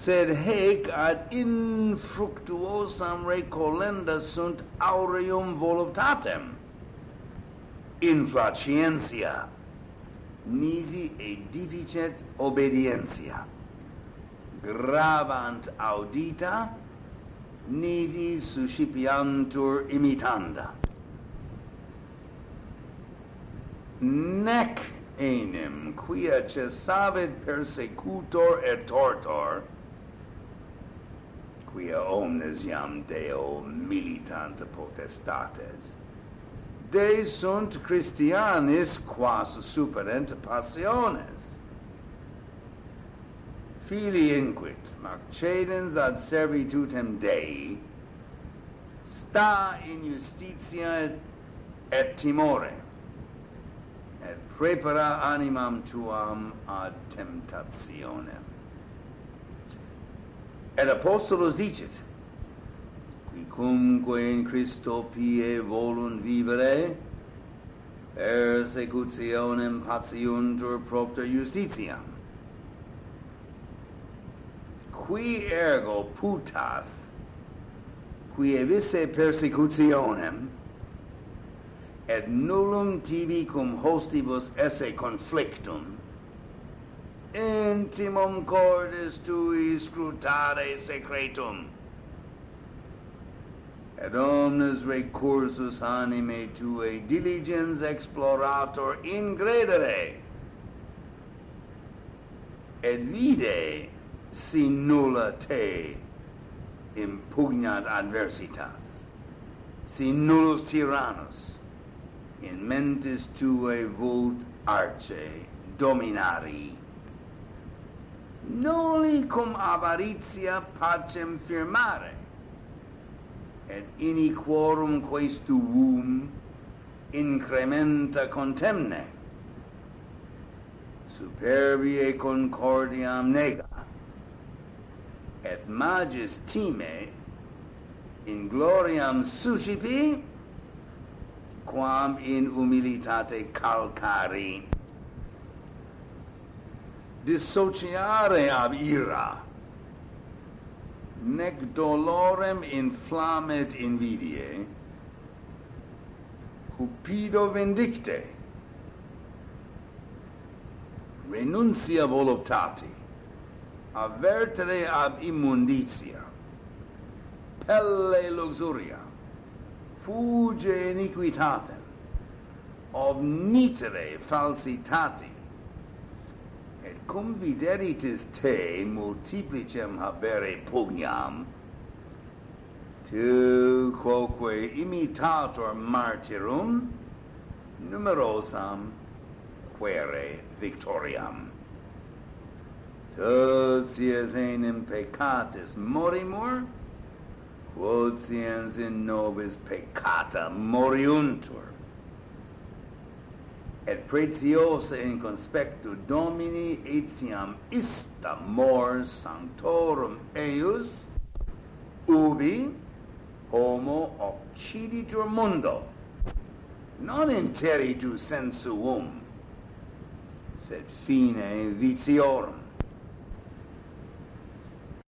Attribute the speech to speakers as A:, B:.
A: sed haec ad infructuosam recolenda sunt aureum voluptatem, inflacientia, nisi edificet obedientia, gravant audita, nisi suscipiantur imitanda. Nec enim quia cessavit persecutor et tortor, quia omnes iam Deo militanta potestates, de sunt Christianis quas superent passiones. Fili inquit, accedens ad servitutem Dei, sta in justitia et timore, et prepara animam tuam ad temptationem. Et Apostolus dicit, quicumque in Christo pie volunt vivere, persecutionem patiuntur propter justitiam. Qui ergo putas, qui visse persecutionem, et nullum tibi cum hostibus esse conflictum, intimum cordis tui scrutare secretum, et omnes recursus anime tuae diligens explorator ingredere, et vide si nulla te impugnat adversitas, si nullus tyrannus in mentis tuae vult arce dominari, noli cum avaritia pacem firmare, et iniquorum questuum incrementa contemne, superbie concordiam nega, et magis time in gloriam suscipi, quam in humilitate calcari. Dissociare ab ira, nec dolorem inflamet invidiae, cupido vindicte, renuncia voluptati, avertere ab immunditia, pelle luxuria, fuge iniquitatem, obnitere falsitati, et cum videritis te multiplicem habere pugnam, tu quoque imitator martyrum, numerosam quere victoriam. Totius enim peccatis morimur, quotiens in nobis peccata moriuntur. Et preciosa in conspectu Domini etiam ista mors sanctorum eius, ubi homo occiditur mundo, non interitu sensuum, sed fine vitiorum.